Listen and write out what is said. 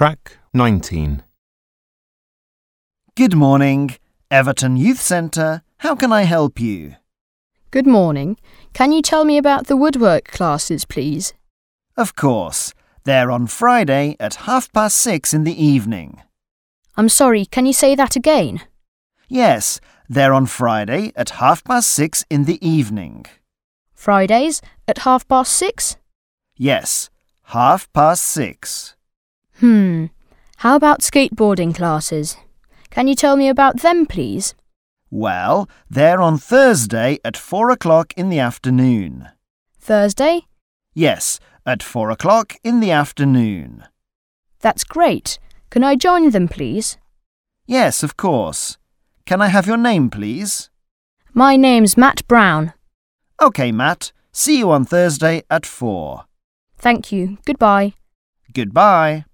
Track 19. Good morning, Everton Youth Centre. How can I help you? Good morning. Can you tell me about the woodwork classes, please? Of course. They're on Friday at 6:30 in the evening. I'm sorry, can you say that again? Yes, they're on Friday at 6:30 in the evening. Fridays at 6:30? Yes, 6:30. How about skateboarding classes? Can you tell me about them, please? Well, they're on Thursday at 4:00 in the afternoon. Thursday? Yes, at 4:00 in the afternoon. That's great. Can I join them, please? Yes, of course. Can I have your name, please? My name's Matt Brown. OK, Matt. See you on Thursday at 4. Thank you. Goodbye. Goodbye.